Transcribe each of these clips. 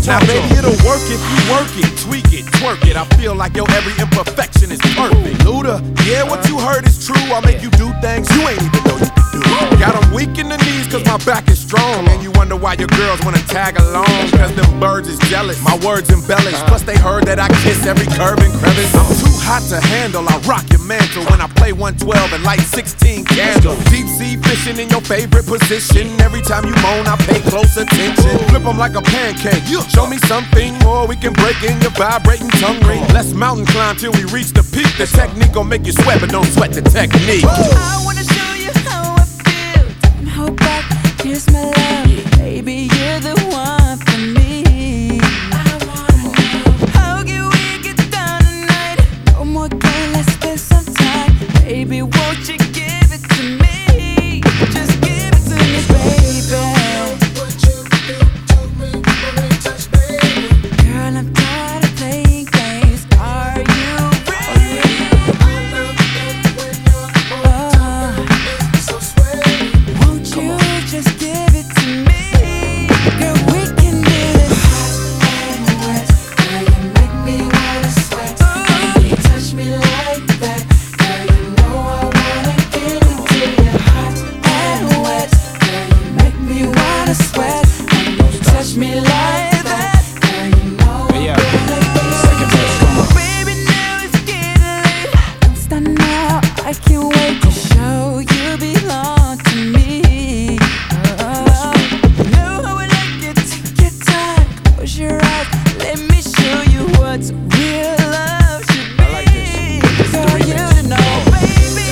Now baby, it'll work if you work it, tweak it, twerk it. I feel like your every imperfection is perfect. Luda, yeah, what you heard is true. I'll make you do things you ain't even know you can do. Got them weak in the knees cause my back is strong. And you wonder why your girls wanna tag along. Cause them birds is jealous, my words embellished. Plus they heard that I kiss every curve and crevice. I'm too hot to handle, I rock your mantle when I play 112 and light 16 candles. Deep sea fishing in your favorite position. Every time you moan, I pay close attention. Flip them like a pancake, show me something more we can break in your vibrating tongue ring. Let's mountain climb till we reach the peak. The technique gon' make you sweat, but don't sweat the technique. I wanna show you how I feel. Don't hold back, here's my love. Baby, you're the one for me. How can we get down tonight? No more game, let's spend some time. Baby, won't you give it to me? Just give it to me, baby. Girl, I'm tired of playing games. Are you ready? Won't you just give it to me? Girl, we can do this. Hot and wet, girl, you make me wanna sweat. When you touch me like that, girl, you know I wanna give it to you. Hot and wet, girl, you make me wanna sweat. When you touch me like that, girl, you know I wanna give it to you. Baby, now it's getting late. Don't stop now, I can't wait to show you belong to me. Know how I like it, take your time, close your eyes, let me show you what real love should be. For you to know, baby.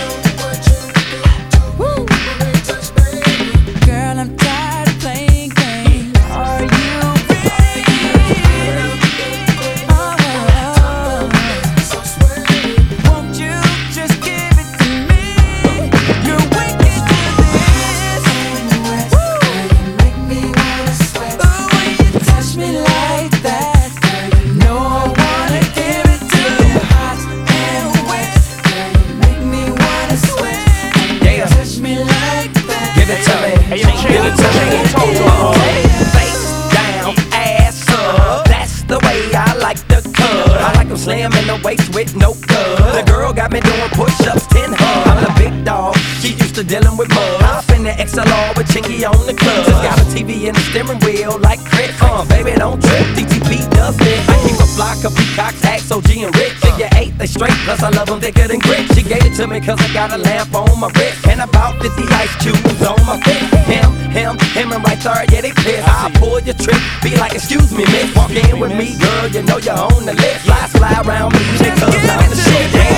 Woo. Girl, I'm tired of playing games. Are you ready? Won't you just give it to me? You're wicked to this. Woo. Make me wanna sweat. Ooh, when you touch me like that, girl, you know I wanna give it to you. Hot and wet, girl, you make me wanna sweat. When you touch me like that, Give it to me. Give it to me. Face down, ass up. That's the way I like the cut. I like them slamming the waist with no cut. The girl got me doing push-ups, 10 hugs. I'm the big dog. She used to dealing with mud. I spin the XLR with Chinky on the club. Just got a TV and a steering wheel like Chris. Baby, don't trip. DTP does it. I keep a flock of peacocks, Axe, OG, and Rick. Figure 8, they straight. Plus I love them thicker than grit. She gave it to me cause I got a lamp on my wrist. And about 50 ice cubes on my fist. Him and right there, yeah, they pissed. I pull your trick, be like, excuse me, miss. Walk in with me, girl, you know you're on the list. Fly around me, niggas on the shit.